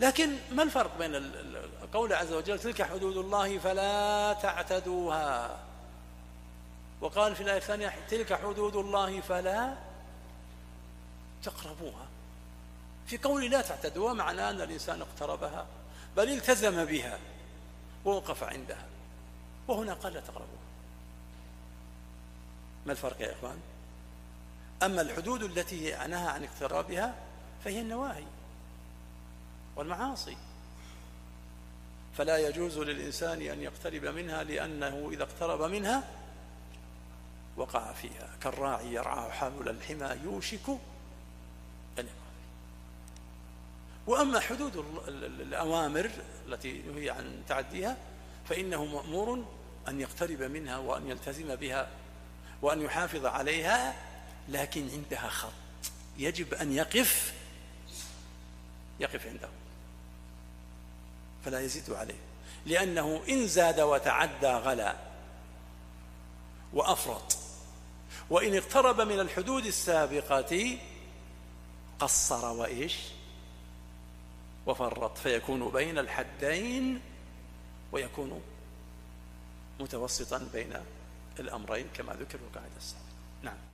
لكن ما الفرق بين قوله عز وجل تلك حدود الله فلا تعتدوها، وقال في الآية الثانية تلك حدود الله فلا تقربوها؟ في قول لا تعتدوها معناه أن الإنسان اقتربها بل التزم بها ووقف عندها، وهنا قال لا تقربوها. ما الفرق يا إخوان؟ أما الحدود التي نهى عن اقترابها فهي النواهي والمعاصي، فلا يجوز للإنسان أن يقترب منها، لأنه إذا اقترب منها وقع فيها، كالراعي يرعى حول الحمى يوشك أن يقع. وأما حدود الأوامر التي نهي عن تعديها فإنه مأمور أن يقترب منها وأن يلتزم بها وأن يحافظ عليها، لكن عندها خط يجب أن يقف عنده فلا يزيد عليه، لأنه إن زاد وتعدى غلا وأفرط، وإن اقترب من الحدود السابقة قصر وإيش وفرط، فيكون بين الحدين ويكون متوسطا بين الأمرين كما ذكر القاعدة السابقة. نعم.